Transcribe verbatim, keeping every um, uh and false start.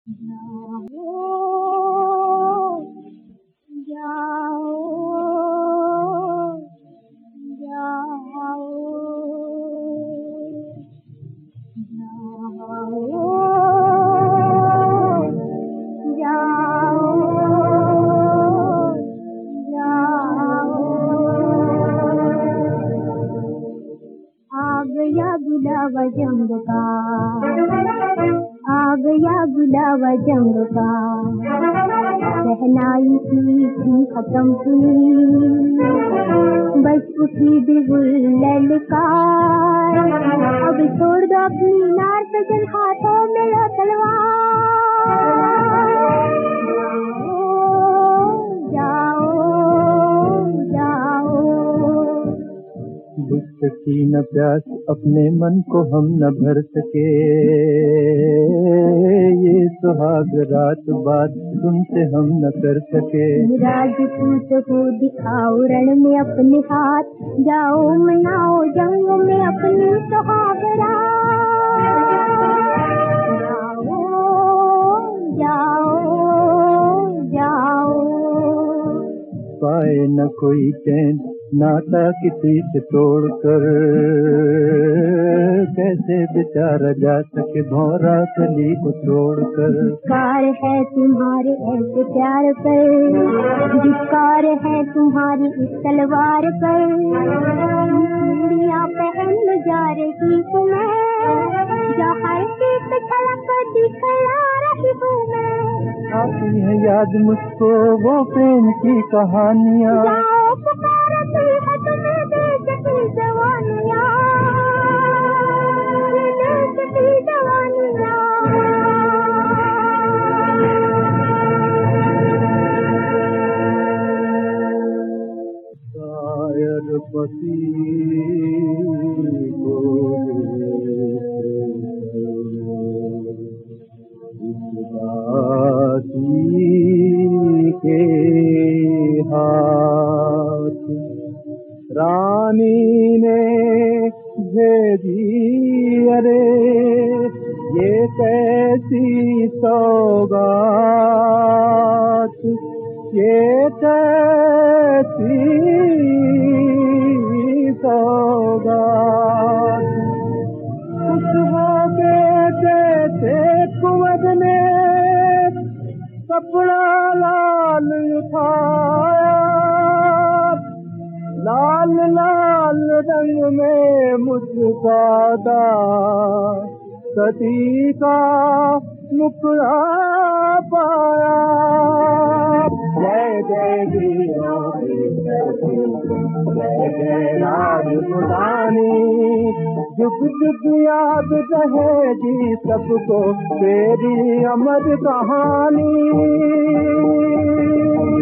जाओ जाओ जाओ आ गया बुलावा जंग का, आ गया बुलावा जंग का, शहनाई की थी खत्म हुई, बस उठी बिगुल ललकार। अब छोड़ दो अपनी नार सजन, हाथों में लो तलवार। जाओ जाओ बुझ सकी न प्यास अपने मन को हम न भर सके, ये सुहाग रात बात तुमसे हम न कर सके। राजपूत हो दिखाओ रण में अपने हाथ, जाओ मनाओ जंग में अपनी सुहाग रात। जाओ जाओ पाए न कोई चैन नाता किसी से तोड़कर, कैसे बेचारा जा सके भौरा कली को छोड़कर। धिक्कार है तुम्हारे ऐसे प्यार पर, धिक्कार है तुम्हारी इस तलवार पर। चूड़ियां पहन जा रही हूँ मैं, जहाँ की झलक दिखला रही हूँ मैं। आती है याद मुझको वो प्रेम की कहानियाँ, पुकारती है तुम्हें देश की जवानियाँ, देश की जवानियाँ। शायर पति को के हाथ रानी ने भेजी, अरे ये कैसी सौगात, ये कैसी सौगात। खुश हो के जैसे कुंवर ने कपड़ा लाल उठाया, लाल लाल रंग में मुस्कुराता सती का मुखड़ा पाया। जय जय वीरों की जय जय राजपुतानी, जुग जुग याद रहेगी सबको तेरी अमर कहानी।